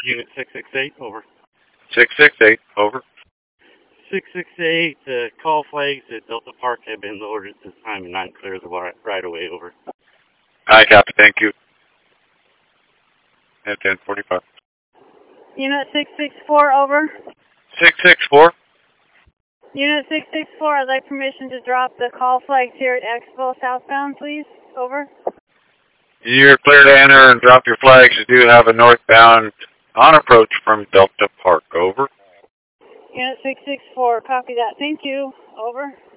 Unit 668, over. 668, over. 668, call flags at Delta Park have been lowered at this time and not clear the right away, over. I copy, thank you. At 10:45. Unit 664, over. 664. Unit 664, I'd like permission to drop the call flags here at Expo southbound, please. Over. You're clear to enter and drop your flags. You do have a northbound on approach from Delta Park, over. Unit 664, copy that. Thank you. Over.